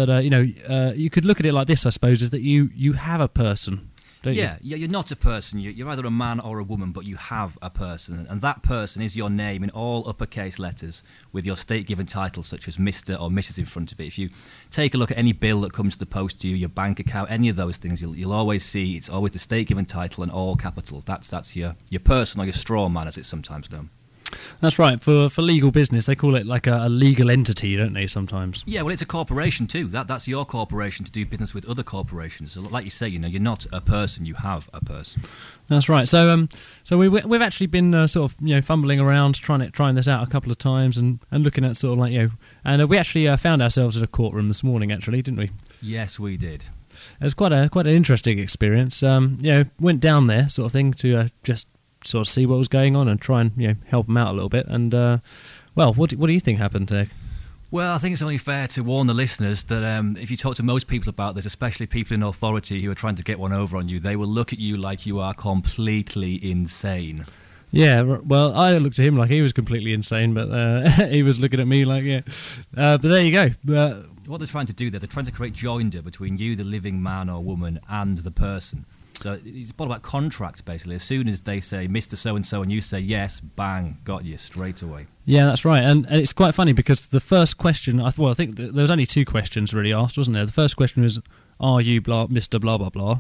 that you could look at it like this, I suppose, is that you have a person. Yeah, you're not a person. You're either a man or a woman, but you have a person. And that person is your name in all uppercase letters with your state-given title, such as Mr. or Mrs. in front of it. If you take a look at any bill that comes to the post to you, your bank account, any of those things, you'll always see it's always the state-given title and all capitals. That's your person or your straw man, as it's sometimes known. That's right. For legal business, they call it like a legal entity, don't they, sometimes? Yeah, well, it's a corporation too. That's your corporation to do business with other corporations. So like you say, you're not a person, you have a person. That's right. So we've actually been sort of fumbling around trying this out a couple of times and looking at sort of like and we actually found ourselves in a courtroom this morning, actually, didn't we? Yes, we did. It was quite an interesting experience. Went down there, sort of thing, to just sort of see what was going on and try and help them out a little bit. And what do you think happened there? Well, I think it's only fair to warn the listeners that if you talk to most people about this, especially people in authority who are trying to get one over on you, they will look at you like you are completely insane. Yeah, well, I looked at him like he was completely insane, but he was looking at me like, but there you go. What they're trying to do there, they're trying to create joinder between you, the living man or woman, and the person. So it's all about contracts, basically. As soon as they say Mr. So-and-so and you say yes, bang, got you straight away. Yeah, that's right. And it's quite funny because the first question, I think there was only two questions really asked, wasn't there? The first question was, are you Mr. blah, blah, blah?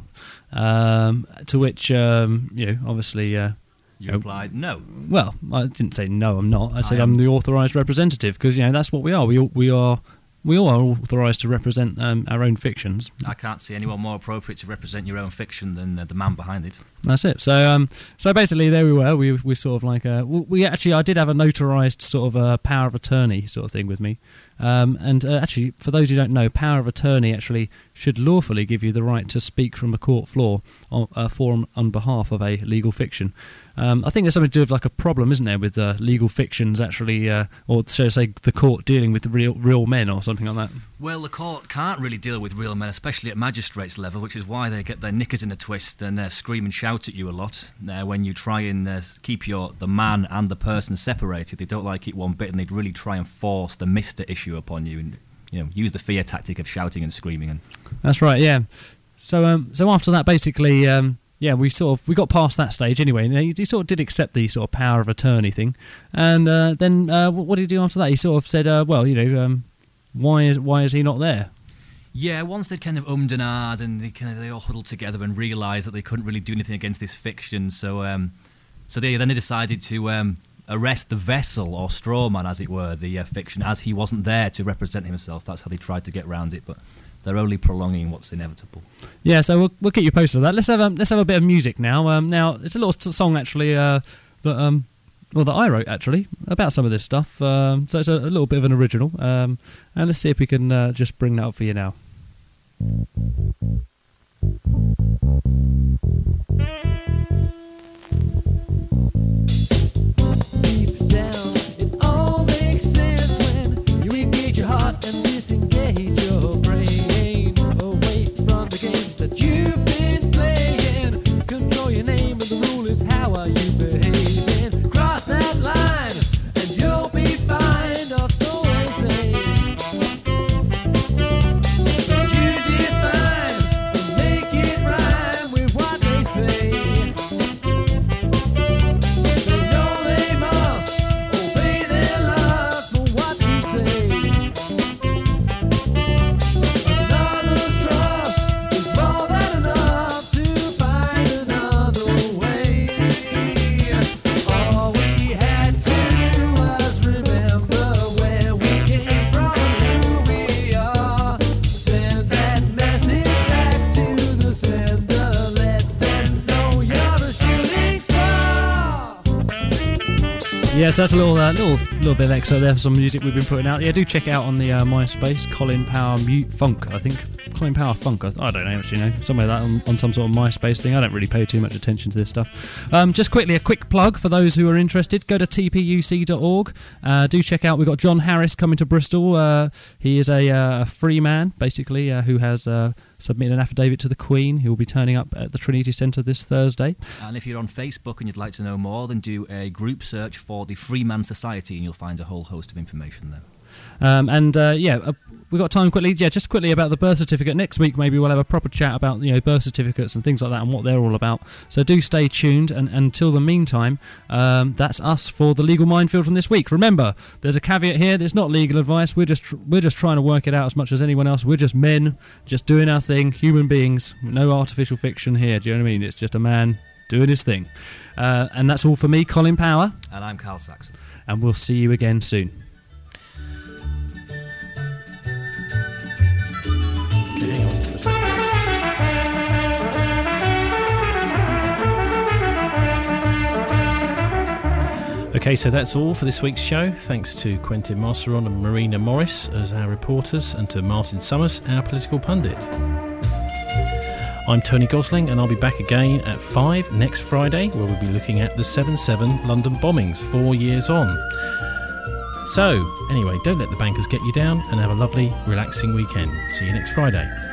To which, obviously... you replied no. Well, I didn't say no, I'm not. I said I'm the authorised representative because, that's what we are. We all are authorised to represent our own fictions. I can't see anyone more appropriate to represent your own fiction than the man behind it. That's it. So basically, there we were. We sort of like I did have a notarised sort of power of attorney sort of thing with me. And actually, for those who don't know, power of attorney actually should lawfully give you the right to speak from the court floor on behalf of a legal fiction. I think there's something to do with like a problem, isn't there, with legal fictions actually, or should I say, the court dealing with real men or something like that. Well, the court can't really deal with real men, especially at magistrates' level, which is why they get their knickers in a twist and scream and shout at you a lot. When you try and keep the man and the person separated, they don't like it one bit, and they'd really try and force the Mr. issue upon you, and use the fear tactic of shouting and screaming. That's right, yeah. So after that, basically. We got past that stage anyway. He sort of did accept the sort of power of attorney thing, and then what did he do after that? He sort of said, why is he not there? Yeah, once they'd kind of ummed and ahed, and they all huddled together and realised that they couldn't really do anything against this fiction, so they decided to arrest the vessel or straw man, as it were, the fiction, as he wasn't there to represent himself. That's how they tried to get round it, but they're only prolonging what's inevitable. Yeah, so we'll keep you posted on that. Let's have a bit of music now. Now it's a little song actually that I wrote actually about some of this stuff. So it's a little bit of an original. And let's see if we can just bring that up for you now. Deep down, it all makes sense when you engage your heart and disengage your brain away from the game that you've been playing. Control your name, and the rule is how are you behaving. Cross that line and you'll be fine, or so they say. You define Yes, that's a little bit of extra there for some music we've been putting out. Yeah, do check it out on the MySpace, Colin Power Funk, I think. Colin Power Funk, I don't know, actually, somewhere like that on some sort of MySpace thing. I don't really pay too much attention to this stuff. Just quickly, a quick plug for those who are interested. Go to tpuc.org. Do check out, we've got John Harris coming to Bristol. He is a free man, basically, who has submitted an affidavit to the Queen. He will be turning up at the Trinity Centre this Thursday. And if you're on Facebook and you'd like to know more, then do a group search for the Freeman Society and you'll find a whole host of information there. We've got time quickly. Yeah, just quickly about the birth certificate. Next week, maybe we'll have a proper chat about birth certificates and things like that and what they're all about. So do stay tuned. And until the meantime, that's us for the legal minefield from this week. Remember, there's a caveat here. There's not legal advice. We're just trying to work it out as much as anyone else. We're just men, just doing our thing. Human beings. No artificial fiction here. Do you know what I mean? It's just a man doing his thing. And that's all for me, Colin Power. And I'm Carl Saxon. And we'll see you again soon. Okay, so that's all for this week's show. Thanks to Quentin Marceron and Marina Morris as our reporters, and to Martin Summers, our political pundit. I'm Tony Gosling, and I'll be back again at 5 next Friday, where we'll be looking at the 7/7 London bombings 4 years on. So, anyway, don't let the bankers get you down, and have a lovely, relaxing weekend. See you next Friday.